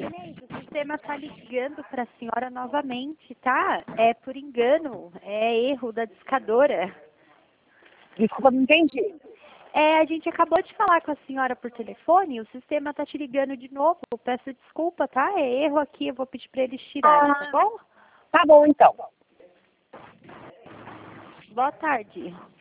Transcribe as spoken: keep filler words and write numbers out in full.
Inês, o sistema está ligando para a senhora novamente, tá? É por engano, é erro da discadora. Desculpa, não entendi. É, a gente acabou de falar com a senhora por telefone, o sistema está te ligando de novo. Peço desculpa, tá? É erro aqui, eu vou pedir para eles tirarem, tá Ah, bom? tá bom então. Boa tarde.